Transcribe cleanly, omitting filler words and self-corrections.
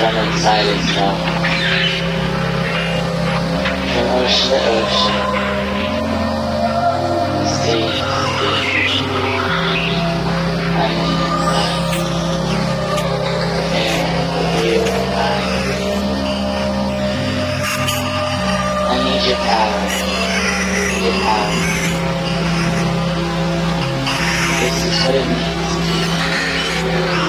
from inside itself. From ocean to ocean, sea to sea, land and land, air, you and I need your power, your power. This is what it means to be.